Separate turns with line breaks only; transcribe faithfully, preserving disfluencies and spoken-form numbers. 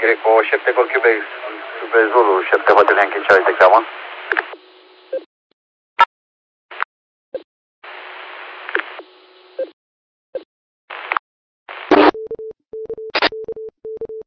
Greco șapte cu Quebec, Zulu șapte Hotel Yankee Charlie, te cheamă.